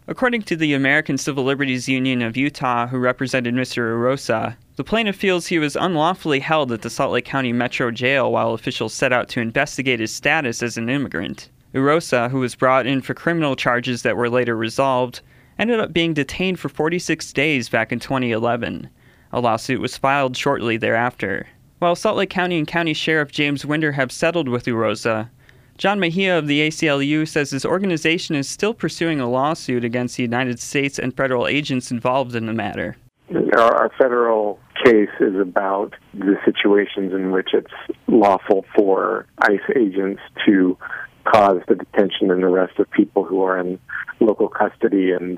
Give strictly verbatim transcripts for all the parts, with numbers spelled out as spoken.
According to the American Civil Liberties Union of Utah, who represented Mister Urosa, the plaintiff feels he was unlawfully held at the Salt Lake County Metro Jail while officials set out to investigate his status as an immigrant. Urosa, who was brought in for criminal charges that were later resolved, ended up being detained for forty-six days back in twenty eleven. A lawsuit was filed shortly thereafter. While Salt Lake County and County Sheriff James Winder have settled with Urosa, John Mejia of the A C L U says his organization is still pursuing a lawsuit against the United States and federal agents involved in the matter. Our federal case is about the situations in which it's lawful for ICE agents to cause the detention and arrest of people who are in local custody, and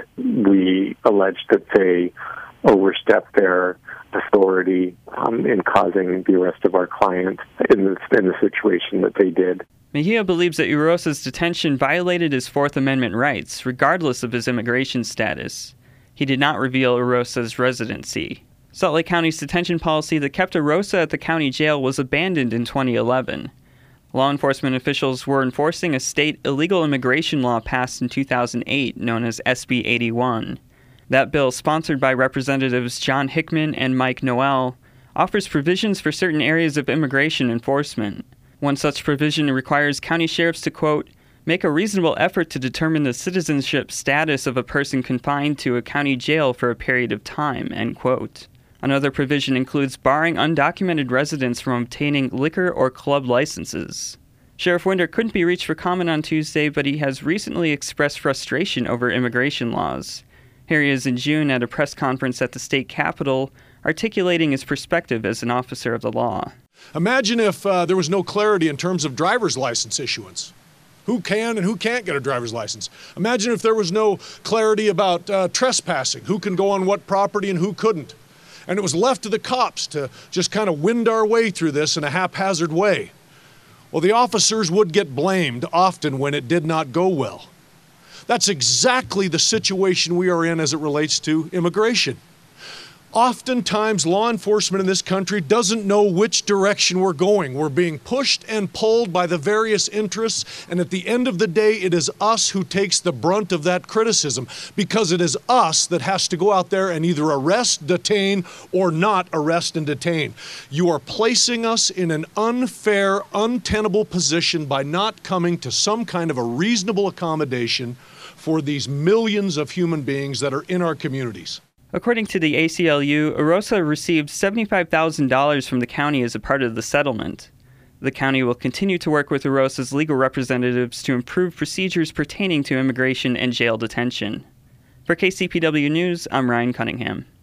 we allege that they overstep their authority um, in causing the arrest of our client in the, in the situation that they did. Mejia believes that Urosa's detention violated his Fourth Amendment rights, regardless of his immigration status. He did not reveal Urosa's residency. Salt Lake County's detention policy that kept Urosa at the county jail was abandoned in twenty eleven. Law enforcement officials were enforcing a state illegal immigration law passed in two thousand eight known as S B eighty-one. That bill, sponsored by Representatives John Hickman and Mike Noel, offers provisions for certain areas of immigration enforcement. One such provision requires county sheriffs to, quote, make a reasonable effort to determine the citizenship status of a person confined to a county jail for a period of time, end quote. Another provision includes barring undocumented residents from obtaining liquor or club licenses. Sheriff Winder couldn't be reached for comment on Tuesday, but he has recently expressed frustration over immigration laws. Here he is in June at a press conference at the state capitol, articulating his perspective as an officer of the law. Imagine if uh, there was no clarity in terms of driver's license issuance. Who can and who can't get a driver's license? Imagine if there was no clarity about uh, trespassing, who can go on what property and who couldn't. And it was left to the cops to just kind of wind our way through this in a haphazard way. Well, the officers would get blamed often when it did not go well. That's exactly the situation we are in as it relates to immigration. Oftentimes, law enforcement in this country doesn't know which direction we're going. We're being pushed and pulled by the various interests, and at the end of the day, it is us who takes the brunt of that criticism, because it is us that has to go out there and either arrest, detain, or not arrest and detain. You are placing us in an unfair, untenable position by not coming to some kind of a reasonable accommodation for these millions of human beings that are in our communities. According to the A C L U, Urosa received seventy-five thousand dollars from the county as a part of the settlement. The county will continue to work with Urosa's legal representatives to improve procedures pertaining to immigration and jail detention. For K C P W News, I'm Ryan Cunningham.